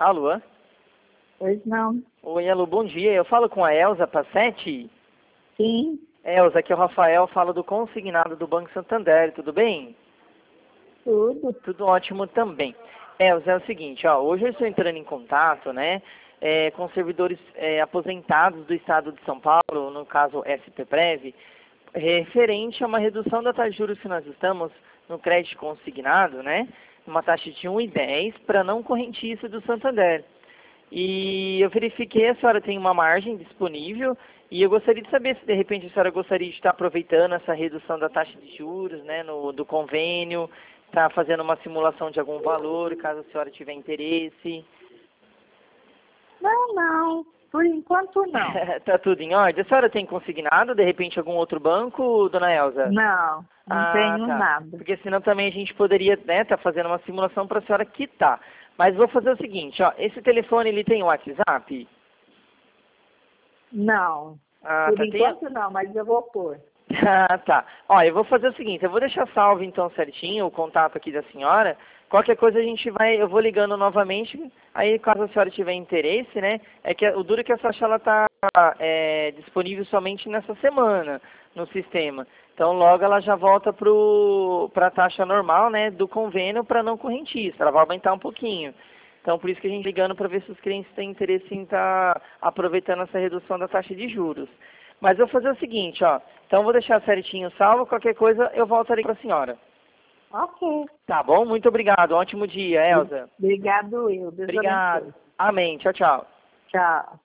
Alô? Pois não. Oi, alô, bom dia. Eu falo com a Elza Passetti? Sim, Elza, aqui é o Rafael, falo do consignado do Banco Santander, tudo bem? tudo. Tudo ótimo também. Elza, é o seguinte, ó, hoje eu estou entrando em contato, né, com servidores aposentados do Estado de São Paulo, no caso SPPrev, referente a uma redução da taxa de juros que nós estamos no crédito consignado, né, uma taxa de 1,10 para não correntícia do Santander. E eu verifiquei, a senhora tem uma margem disponível e eu gostaria de saber se de repente a senhora gostaria de estar aproveitando essa redução da taxa de juros, né, do convênio, está fazendo uma simulação de algum valor, caso a senhora tiver interesse. Não, não. Por enquanto, não. Tá tudo em ordem? A senhora tem consignado, de repente, algum outro banco, dona Elza? Não, não tenho Tá. nada. Porque senão também a gente poderia, né, tá fazendo uma simulação para a senhora quitar. Mas vou fazer o seguinte, ó, esse telefone ele tem WhatsApp? Não. Tá. Por enquanto, não, mas eu vou pôr. Ah, tá. Ó, eu vou fazer o seguinte, eu vou deixar salvo então certinho o contato aqui da senhora. Qualquer coisa eu vou ligando novamente. Aí caso a senhora tiver interesse, né? É que o duro é que essa taxa ela tá disponível somente nessa semana no sistema. Então logo ela já volta para a taxa normal, né? Do convênio para não correntista. Ela vai aumentar um pouquinho. Então por isso que a gente ligando para ver se os clientes têm interesse em estar aproveitando essa redução da taxa de juros. Mas eu vou fazer o seguinte, ó. Então eu vou deixar certinho salvo, qualquer coisa eu voltarei para a senhora. Ok. Tá bom? Muito obrigado. Ótimo dia, Elza. Obrigado eu. Deus Obrigado. abençoe. Amém. Tchau, tchau. Tchau.